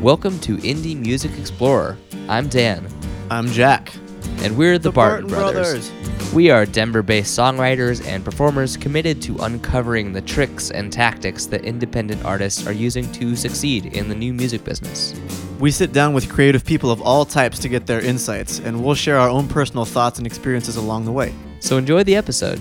Welcome to Indie Music Explorer. I'm Dan. I'm Jack. And we're the Barton Brothers. We are Denver-based songwriters and performers committed to uncovering the tricks and tactics that independent artists are using to succeed in the new music business. We sit down with creative people of all types to get their insights, and we'll share our own personal thoughts and experiences along the way. So enjoy the episode.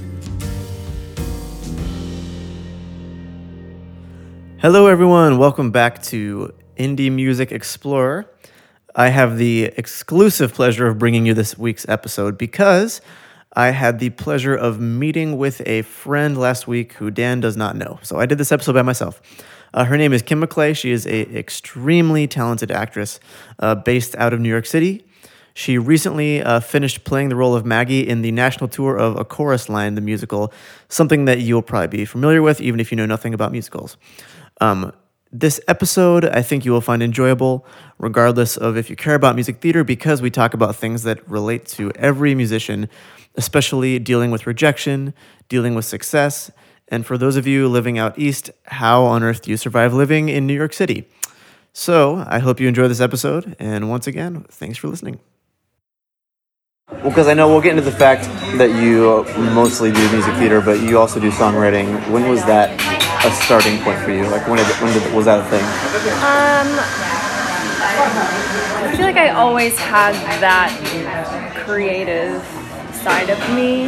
Hello, everyone. Welcome back to Indie Music Explorer. I have the exclusive pleasure of bringing you this week's episode because I had the pleasure of meeting with a friend last week who Dan does not know. So I did this episode by myself. Her name is Kim McClay. She is an extremely talented actress based out of New York City. She recently finished playing the role of Maggie in the national tour of A Chorus Line, the musical, something that you'll probably be familiar with, even if you know nothing about musicals. This episode, I think you will find enjoyable, regardless of if you care about music theater, because we talk about things that relate to every musician, especially dealing with rejection, dealing with success, and for those of you living out east, how on earth do you survive living in New York City? So I hope you enjoy this episode, and once again, thanks for listening. Well, because I know we'll get into the fact that you mostly do music theater, but you also do songwriting. When was that a starting point for you? Like, when was that a thing? I feel like I always had that creative side of me,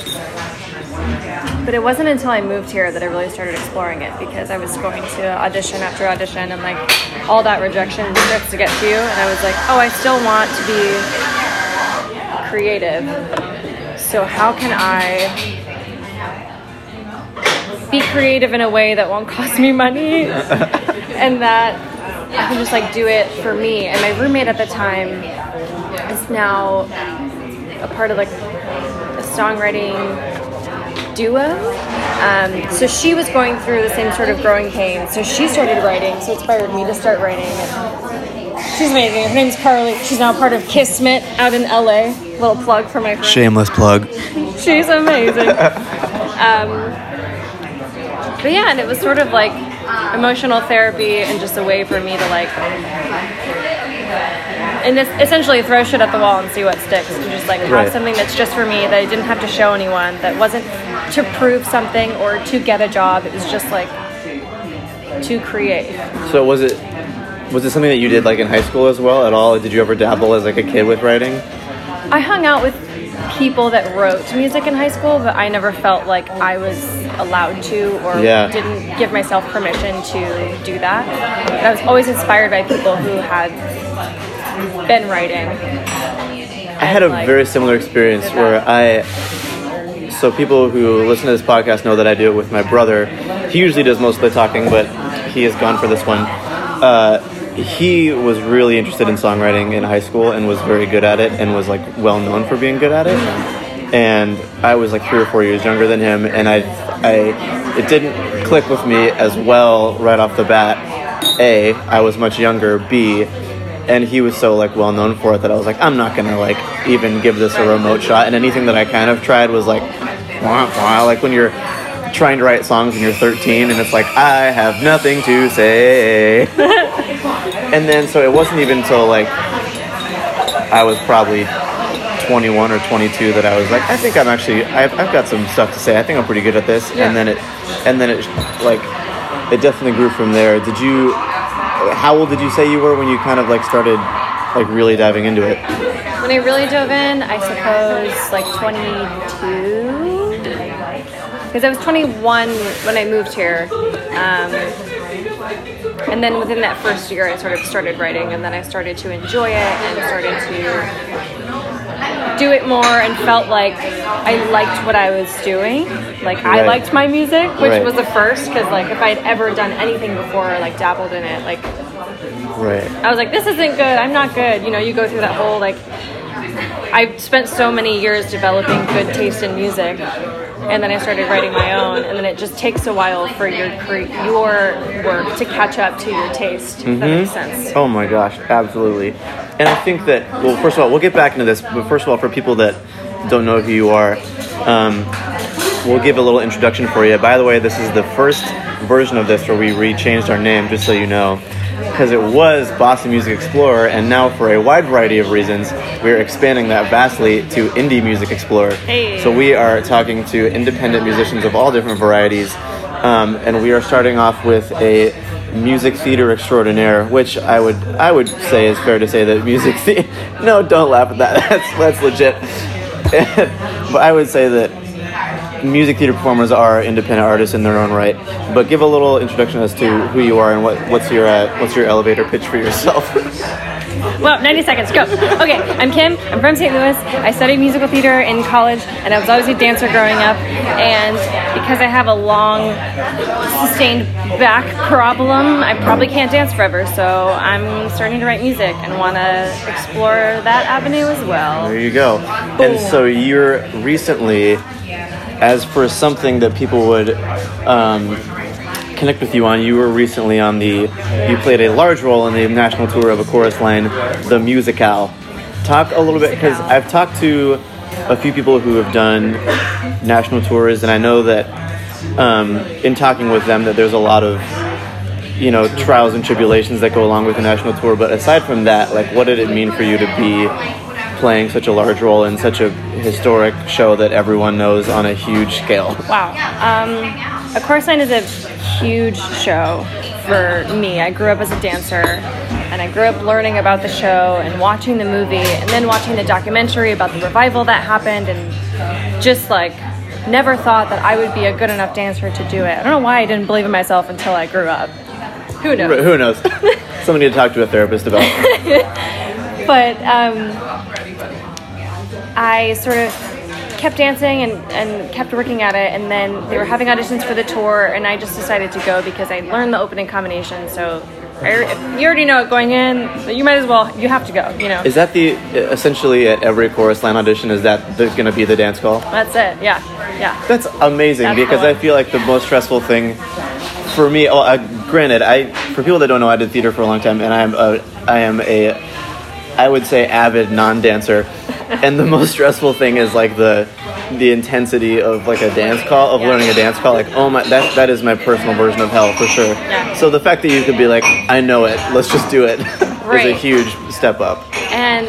but it wasn't until I moved here that I really started exploring it, because I was going to audition after audition and like all that rejection scripts to get to, and I was like, oh, I still want to be creative, so how can I be creative in a way that won't cost me money and that I can just like do it for me? And my roommate at the time is now a part of like a songwriting duo, so she was going through the same sort of growing pains, so she started writing, so it inspired me to start writing. She's amazing. Her name's Carly. She's now part of Kismet out in LA. Little plug for my friend. Shameless plug. She's amazing. But yeah, and it was sort of like emotional therapy and just a way for me to like, and this, essentially throw shit at the wall and see what sticks, and just like have something that's just for me, that I didn't have to show anyone, that wasn't to prove something or to get a job. It was just like to create. So was it something that you did like in high school as well at all? Did you ever dabble as like a kid with writing? I hung out with people that wrote music in high school, but I never felt like I was allowed to or didn't give myself permission to do that. But I was always inspired by people who had been writing. I had a very similar experience where so people who listen to this podcast know that I do it with my brother. He usually does most of the talking, but he is gone for this one. He was really interested in songwriting in high school and was very good at it and was like well known for being good at it. And I was like 3 or 4 years younger than him, and it didn't click with me as well right off the bat. A, I was much younger. B, and he was so like well known for it that I was like, I'm not gonna like even give this a remote shot. And anything that I kind of tried was like, like when you're trying to write songs when you're 13 and it's like, I have nothing to say. And then so it wasn't even until like I was probably 21 or 22 that I was like, I think I've got some stuff to say. I think I'm pretty good at this. Yeah. And then it like it definitely grew from there. How old did you say you were when you kind of like started like really diving into it? When I really dove in, I suppose like 22. Because I was 21 when I moved here, and then within that first year I sort of started writing, and then I started to enjoy it and started to do it more and felt like I liked what I was doing. Like I liked my music, which was the first, because like if I'd ever done anything before or like dabbled in it, like I was like, this isn't good, I'm not good. You know, you go through that whole like, I spent so many years developing good taste in music. And then I started writing my own, and then it just takes a while for your work to catch up to your taste, if that makes sense. Oh my gosh, absolutely. And I think that, well, first of all, we'll get back into this, but first of all, for people that don't know who you are, we'll give a little introduction for you. By the way, this is the first version of this where we changed our name, just so you know. because it was Boston Music Explorer, and now for a wide variety of reasons, we're expanding that vastly to Indie Music Explorer. Hey. So we are talking to independent musicians of all different varieties, and we are starting off with a music theater extraordinaire, which I would say is fair to say that music theater. No, don't laugh at that. That's legit. But I would say that music theater performers are independent artists in their own right. But give a little introduction as to who you are and what's your elevator pitch for yourself. Well, 90 seconds, go. Okay, I'm Kim. I'm from St. Louis. I studied musical theater in college, and I was always a dancer growing up. And because I have a long, sustained back problem, I probably can't dance forever. So I'm starting to write music and want to explore that avenue as well. There you go. Boom. And so you're recently, as for something that people would connect with you on, you were recently you played a large role in the national tour of A Chorus Line, The Musicale. Talk a little bit, because I've talked to a few people who have done national tours, and I know that in talking with them that there's a lot of trials and tribulations that go along with the national tour. But aside from that, like, what did it mean for you to be playing such a large role in such a historic show that everyone knows on a huge scale? Wow. A Chorus Line is a huge show for me. I grew up as a dancer, and I grew up learning about the show and watching the movie, and then watching the documentary about the revival that happened, and just like never thought that I would be a good enough dancer to do it. I don't know why I didn't believe in myself until I grew up. Who knows? Who knows? Somebody to talk to a therapist about. But I sort of kept dancing and kept working at it, and then they were having auditions for the tour, and I just decided to go because I learned the opening combination. So if you already know it going in, you might as well, you have to go, Is that essentially at every Chorus Line audition, is that going to be the dance call? That's it, yeah. That's amazing. Because I feel like the most stressful thing for me, granted, for people that don't know, I did theater for a long time, and I am I would say, avid non-dancer. And the most stressful thing is like the intensity of like a dance call, of learning a dance call. Like, oh my, that is my personal version of hell for sure. Yeah. So the fact that you could be like, I know it, let's just do it, right, is a huge step up. And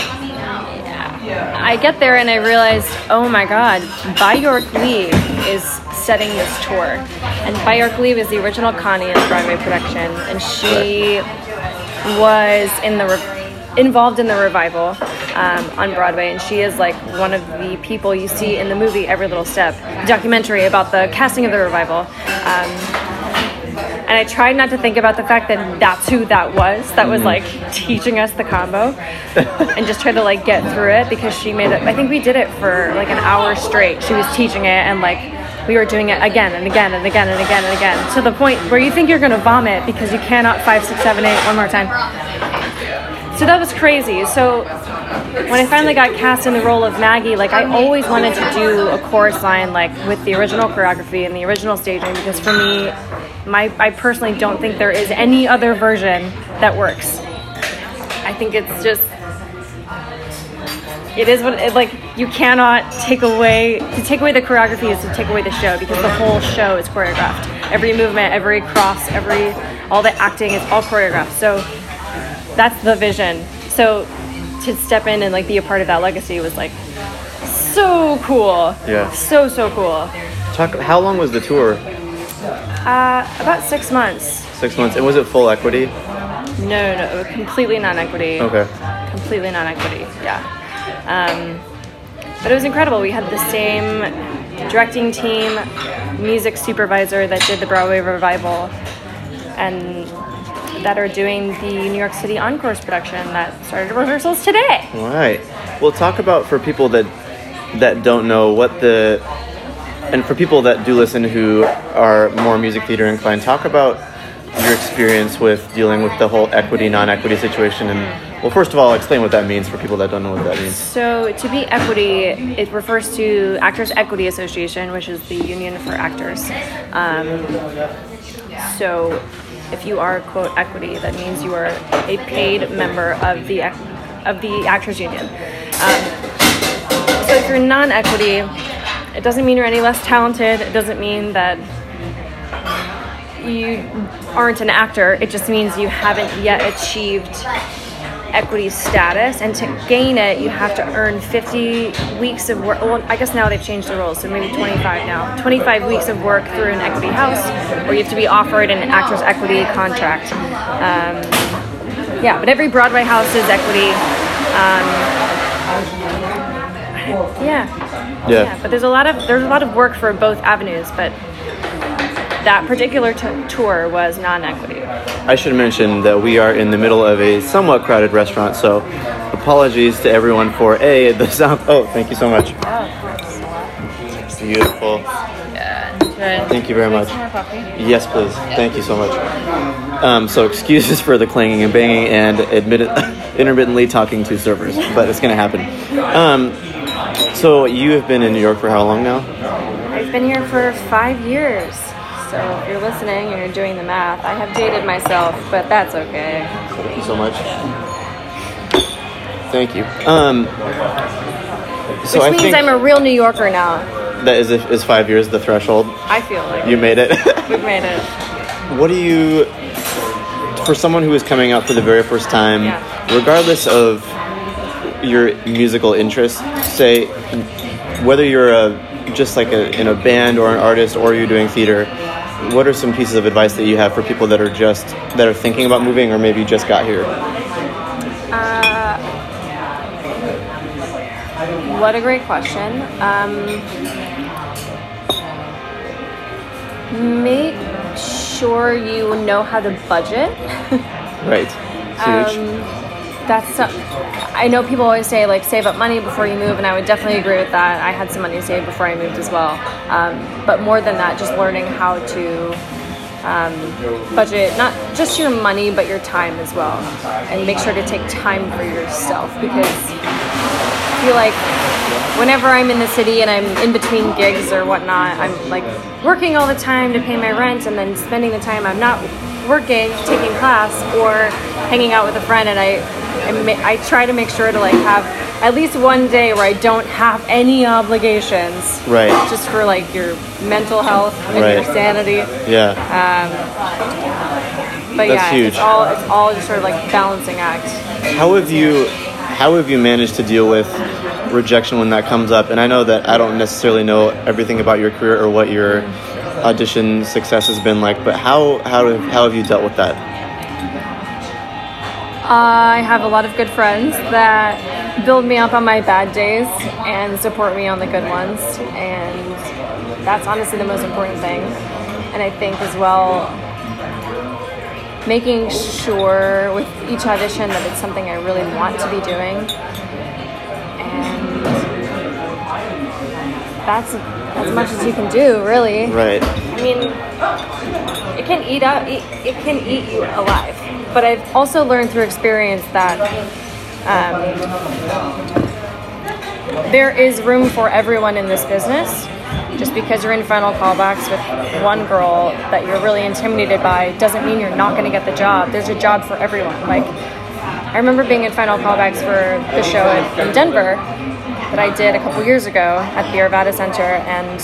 I get there and I realized, oh my God, Bajork Lee is setting this tour. And Bajork Lee was the original Connie in the Broadway production, and she was involved in the revival on Broadway, and she is like one of the people you see in the movie Every Little Step, documentary about the casting of the revival. And I tried not to think about the fact that that's who that was like teaching us the combo, and just tried to like get through it, because she made it. I think we did it for like an hour straight. She was teaching it, and like we were doing it again and again and again and again and again, to the point where you think you're gonna vomit because you cannot 5, 6, 7, 8 one more time. So that was crazy. So when I finally got cast in the role of Maggie, like I always wanted to do a chorus line like with the original choreography and the original staging, because for me, I personally don't think there is any other version that works. I think it's just, it is what it, like, you cannot take away the choreography is to take away the show, because the whole show is choreographed. Every movement, every cross, all the acting is all choreographed. So that's the vision. So to step in and like be a part of that legacy was like so cool. Yeah. So cool. How long was the tour? About 6 months. 6 months. And was it full equity? No, it was completely non-equity. Okay. Completely non-equity, yeah. But it was incredible. We had the same directing team, music supervisor that did the Broadway revival, and that are doing the New York City Encores production that started rehearsals today. All right. Well, talk about, for people that don't know and for people that do listen who are more music theater inclined, talk about your experience with dealing with the whole equity, non-equity situation. And well, first of all, explain what that means for people that don't know what that means. So to be equity, it refers to Actors Equity Association, which is the union for actors. So if you are, quote, equity, that means you are a paid member of the Actors Union. So if you're non-equity, it doesn't mean you're any less talented. It doesn't mean that you aren't an actor. It just means you haven't yet achieved equity status, and to gain it you have to earn 50 weeks of work. Well, I guess now they've changed the rules, so maybe 25 now. 25 weeks of work through an equity house, or you have to be offered an actor's equity contract. But every Broadway house is equity. But there's a lot of work for both avenues, but that particular tour was non-equity. I should mention that we are in the middle of a somewhat crowded restaurant, so apologies to everyone for the sound. Oh, thank you so much. Oh, of course. Beautiful. Yeah. Thank you very much. Some more coffee? Yes, please. Yeah. Thank you so much. So excuses for the clanging and banging and intermittently talking to servers, but it's going to happen. So you have been in New York for how long now? I've been here for 5 years. So if you're listening and you're doing the math, I have dated myself, but that's okay. Thank you so much. Thank you. Which means I'm a real New Yorker now. That is 5 years the threshold? I feel like you made it. We've made it. What do you, for someone who is coming out for the very first time, regardless of your musical interests, say whether you're in a band or an artist or you're doing theater, what are some pieces of advice that you have for people that are thinking about moving or maybe just got here? What a great question. Make sure you know how to budget. Right. Huge. I know people always say, like, save up money before you move, and I would definitely agree with that. I had some money saved before I moved as well. But more than that, just learning how to budget, not just your money, but your time as well. And make sure to take time for yourself, because I feel like whenever I'm in the city and I'm in between gigs or whatnot, I'm, like, working all the time to pay my rent, and then spending the time I'm not working, taking class, or hanging out with a friend, and I try to make sure to, like, have at least one day where I don't have any obligations. Right. Just for, like, your mental health and your sanity. Yeah. But that's huge. It's all just sort of like balancing act. How have you managed to deal with rejection when that comes up? And I know that I don't necessarily know everything about your career or what your audition success has been like, but how have you dealt with that? I have a lot of good friends that build me up on my bad days and support me on the good ones, and that's honestly the most important thing. And I think as well, making sure with each audition that it's something I really want to be doing, and that's as much as you can do, really. Right. I mean, it can eat you alive. But I've also learned through experience that there is room for everyone in this business. Just because you're in final callbacks with one girl that you're really intimidated by doesn't mean you're not going to get the job. There's a job for everyone. Like, I remember being in final callbacks for the show in Denver that I did a couple years ago at the Arvada Center, and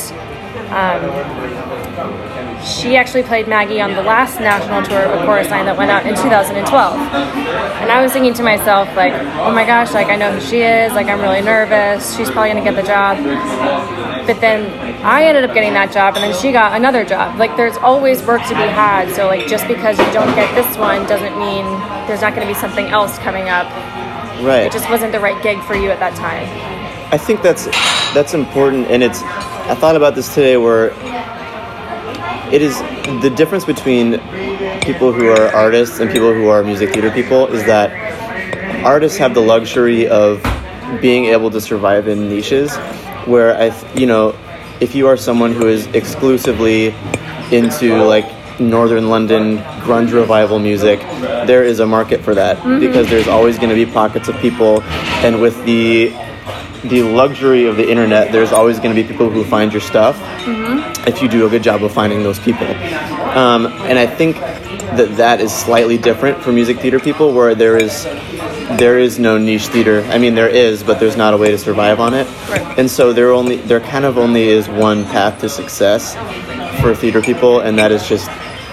she actually played Maggie on the last national tour of A Chorus Line that went out in 2012. And I was thinking to myself, like, oh my gosh, like, I know who she is, like, I'm really nervous, she's probably gonna get the job. But then I ended up getting that job, and then she got another job. Like, there's always work to be had, so, like, just because you don't get this one doesn't mean there's not gonna be something else coming up. Right. It just wasn't the right gig for you at that time. I think that's important, and I thought about this today, where it is the difference between people who are artists and people who are music theater people is that artists have the luxury of being able to survive in niches, where if you are someone who is exclusively into, like, Northern London grunge revival music, there is a market for that, because there's always going to be pockets of people, and with the luxury of the internet, there's always going to be people who find your stuff if you do a good job of finding those people. And I think that is slightly different for music theater people, where there is no niche theater. I mean, there is, but there's not a way to survive on it. Right. And so there kind of only is one path to success for theater people, and that is just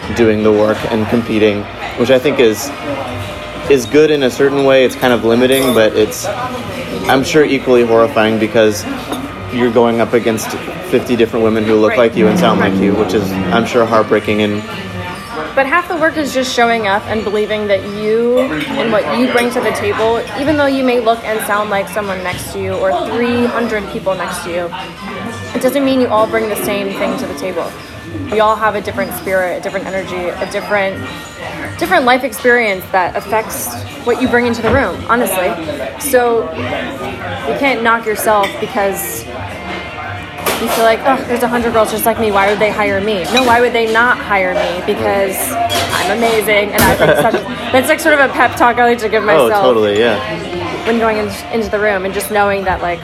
doing the work and competing, which I think is good in a certain way. It's kind of limiting, but it's, I'm sure, equally horrifying because you're going up against 50 different women who look like you and sound like you, which is, I'm sure, heartbreaking. But half the work is just showing up and believing that you and what you bring to the table, even though you may look and sound like someone next to you or 300 people next to you, it doesn't mean you all bring the same thing to the table. We all have a different spirit, a different energy, a different life experience that affects what you bring into the room, honestly. So you can't knock yourself because you feel like, oh, there's 100 girls just like me. Why would they hire me? No, why would they not hire me? Because I'm amazing, and I think that's like sort of a pep talk I like to give myself. Oh, totally, yeah. When going into the room and just knowing that, like,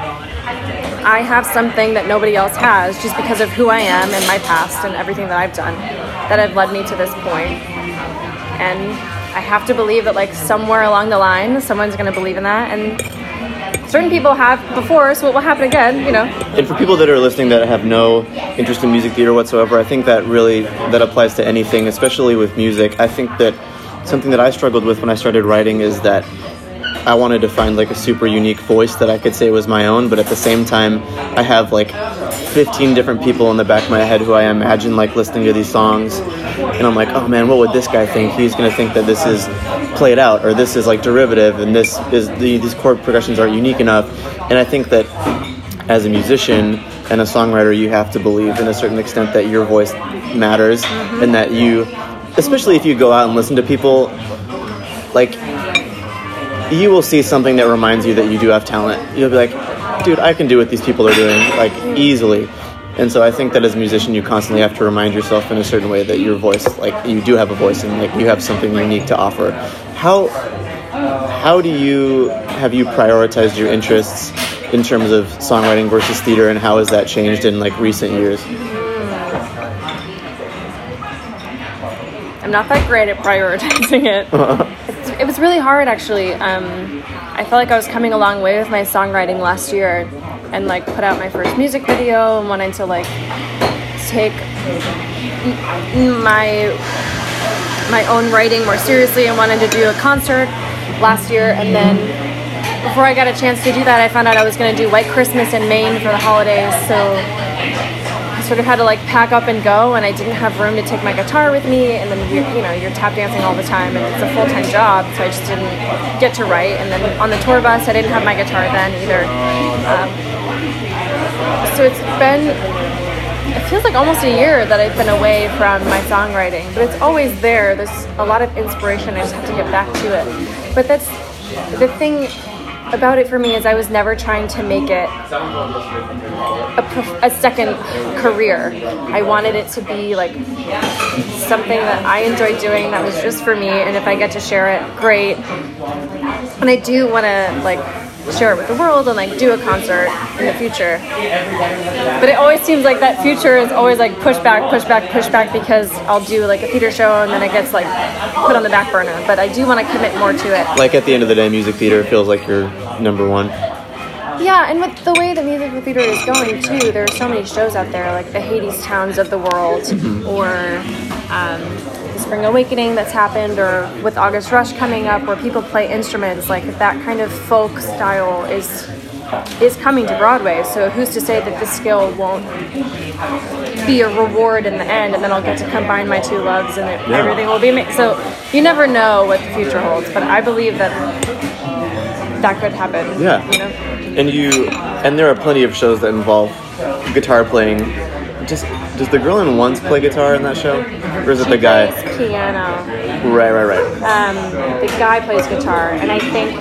I have something that nobody else has just because of who I am and my past and everything that I've done that have led me to this point. And I have to believe that, like, somewhere along the line, someone's going to believe in that, and certain people have before, so it will happen again, you know. And for people that are listening that have no interest in music theater whatsoever, I think that applies to anything, especially with music. I think that something that I struggled with when I started writing is that I wanted to find like a super unique voice that I could say was my own, but at the same time, I have like 15 different people in the back of my head who I imagine like listening to these songs, and I'm like, oh man, what would this guy think? He's gonna think that this is played out, or this is like derivative, and this is these chord progressions aren't unique enough. And I think that as a musician and a songwriter, you have to believe in a certain extent that your voice matters, and that you, especially if you go out and listen to people, like, you will see something that reminds you that you do have talent. You'll be like, dude, I can do what these people are doing, like, easily. And so I think that as a musician, you constantly have to remind yourself in a certain way that your voice, like, you do have a voice and like you have something unique to offer. How have you prioritized your interests in terms of songwriting versus theater, and how has that changed in like recent years? I'm not that great at prioritizing it. It was really hard, actually. I felt like I was coming a long way with my songwriting last year, and like put out my first music video and wanted to like take my own writing more seriously and wanted to do a concert last year. And then before I got a chance to do that, I found out I was going to do White Christmas in Maine for the holidays. So I sort of had to like pack up and go, and I didn't have room to take my guitar with me. And then you're tap dancing all the time, and it's a full-time job, so I just didn't get to write. And then on the tour bus, I didn't have my guitar then either. So it feels like almost a year that I've been away from my songwriting, but it's always there. There's a lot of inspiration. I just have to get back to it. But that's the thing about it for me, is I was never trying to make it a second career. I wanted it to be like something that I enjoyed doing, that was just for me, and if I get to share it, great. And I do want to like share it with the world and like do a concert in the future. But it always seems like that future is always like push back, because I'll do like a theater show and then it gets like put on the back burner. But I do want to commit more to it. Like at the end of the day, music theater feels like you're number one. Yeah, and with the way that musical theater is going too, there are so many shows out there, like the Hadestowns of the world, or the Spring Awakening that's happened, or with August Rush coming up, where people play instruments. Like that kind of folk style is coming to Broadway. So who's to say that this skill won't be a reward in the end, and then I'll get to combine my two loves, and everything will be amazing. So you never know what the future holds, but I believe that could happen. Yeah. You know? And there are plenty of shows that involve guitar playing. Does the girl in Once play guitar in that show? Or is it the guy? She plays piano. Right. The guy plays guitar, and I think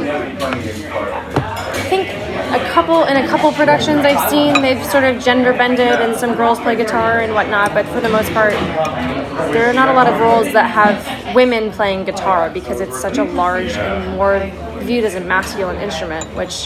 in a couple productions I've seen, they've sort of gender bended and some girls play guitar and whatnot, but for the most part, there are not a lot of roles that have women playing guitar, because it's such a large and more viewed as a masculine instrument, which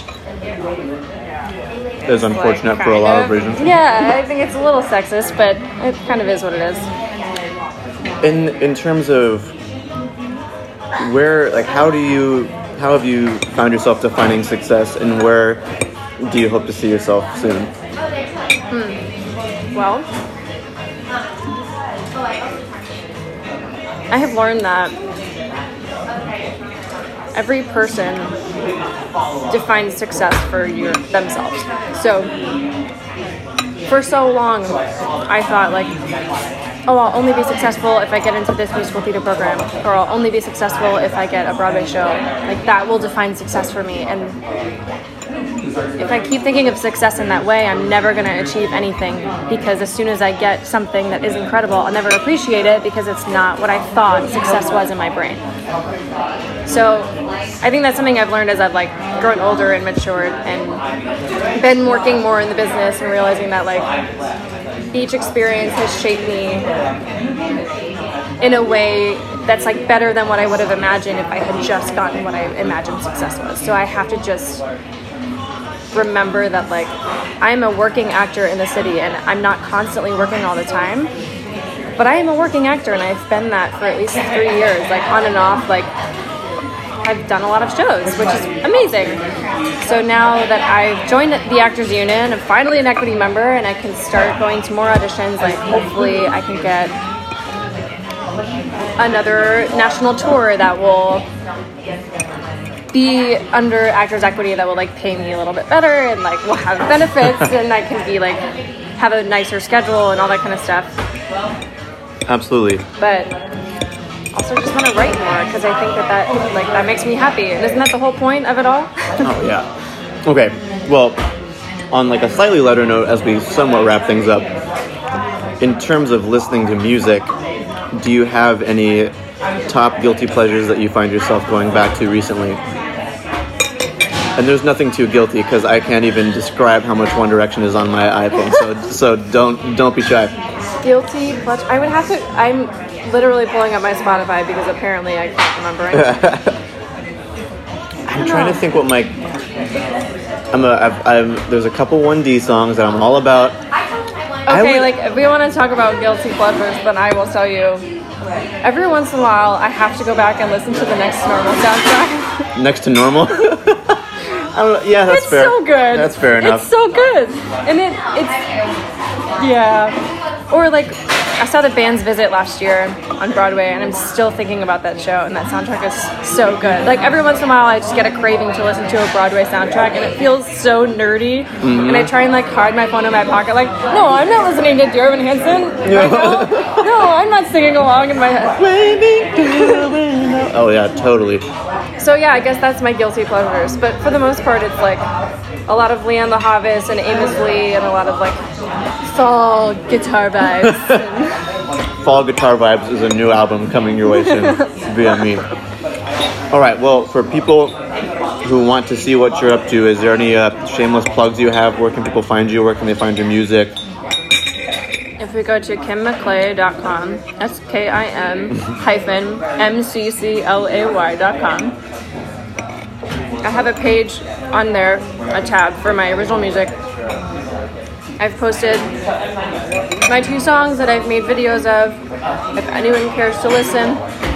is unfortunate for a lot of reasons. Yeah, I think it's a little sexist, but it kind of is what it is. In terms of where, like, how have you found yourself defining success, and where do you hope to see yourself soon? Well, I have learned that every person defines success for themselves. So for so long, I thought like, oh, I'll only be successful if I get into this musical theater program, or I'll only be successful if I get a Broadway show. Like that will define success for me. And if I keep thinking of success in that way, I'm never going to achieve anything, because as soon as I get something that is incredible, I'll never appreciate it because it's not what I thought success was in my brain. So I think that's something I've learned as I've like grown older and matured and been working more in the business and realizing that like each experience has shaped me in a way that's like better than what I would have imagined if I had just gotten what I imagined success was. So I have to just remember that like I'm a working actor in the city and I'm not constantly working all the time, but I am a working actor and I've been that for at least 3 years, like on and off. Like I've done a lot of shows, which is amazing. So now that I've joined the Actors Union, I'm finally an equity member and I can start going to more auditions. Like hopefully I can get another national tour that will be under Actors Equity, that will like pay me a little bit better and like will have benefits and I can be like have a nicer schedule and all that kind of stuff. Absolutely. But also just want to write more because I think that makes me happy. And isn't that the whole point of it all? Oh yeah. Okay. Well, on like a slightly lighter note, as we somewhat wrap things up, in terms of listening to music, do you have any top guilty pleasures that you find yourself going back to recently? And there's nothing too guilty because I can't even describe how much One Direction is on my iPhone. So don't be shy. Guilty pleasure. I would have to. I'm literally pulling up my Spotify because apparently I can't remember anything. I'm trying to think what my. There's a couple 1D songs that I'm all about. Okay, like if we want to talk about guilty pleasures, then I will tell you. Every once in a while, I have to go back and listen to the Next to Normal soundtrack. Next to Normal? Yeah, that's it's fair. It's so good. That's fair enough. It's so good. And it's yeah. Or like, I saw the band's Visit last year on Broadway, and I'm still thinking about that show, and that soundtrack is so good. Like, every once in a while, I just get a craving to listen to a Broadway soundtrack, and it feels so nerdy, and I try and, like, hide my phone in my pocket, like, no, I'm not listening to Dear Evan Hansen right now. No, I'm not singing along in my head. Oh, yeah, totally. So, yeah, I guess that's my guilty pleasures, but for the most part, it's, like, a lot of Leanne LaHavis and Amos Lee, and a lot of, like, fall guitar vibes. Fall Guitar Vibes is a new album coming your way soon via me. All right, well, for people who want to see what you're up to, is there any shameless plugs you have? Where can people find you? Where can they find your music? If we go to kimmcclay.com, SKIM-MCCLAY.com, I have a page on there, a tab for my original music. I've posted my 2 songs that I've made videos of, if anyone cares to listen.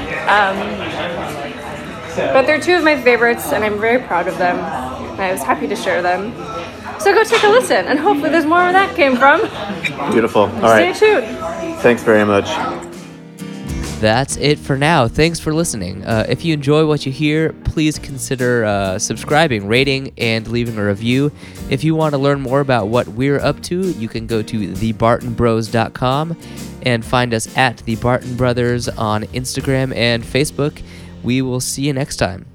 But they're 2 of my favorites, and I'm very proud of them. And I was happy to share them. So go take a listen, and hopefully there's more where that came from. Beautiful. All right. Stay tuned. Thanks very much. That's it for now. Thanks for listening. If you enjoy what you hear, please consider subscribing, rating, and leaving a review. If you want to learn more about what we're up to, you can go to thebartonbros.com and find us at The Barton Brothers on Instagram and Facebook. We will see you next time.